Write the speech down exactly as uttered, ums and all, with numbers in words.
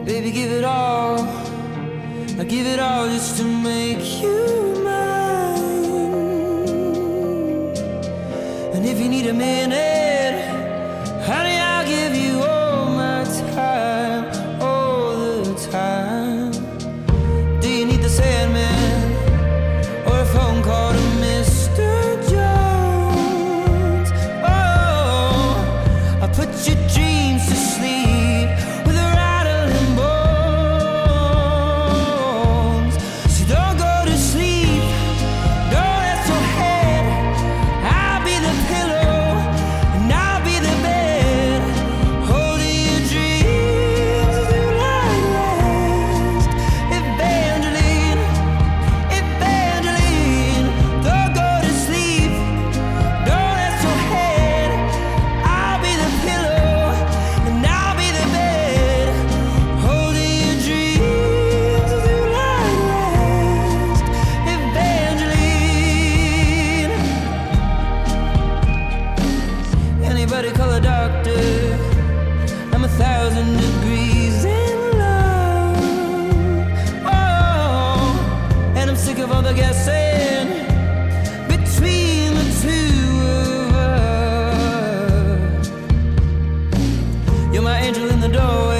Baby, give it all. I give it all just to make you mine. And if you need a minute, honey, I'll give you all my time, all the time. Do you need the Sandman or a phone call to Mister Jones? Oh, I'll put your dreams to sleep with a rattling bones. So don't go to sleep, don't rest your head. I'll be the pillow and I'll be the bed, holding your dreams through light last. Evangeline, Evangeline, don't go to sleep, don't rest your head. I'll be the pillow and I'll be the bed, holding your dreams through light last. Evangeline, anybody call a doctor? I'm a thousand degrees in love. Oh, and I'm sick of all the guessing between the two of us. You're my angel in the doorway.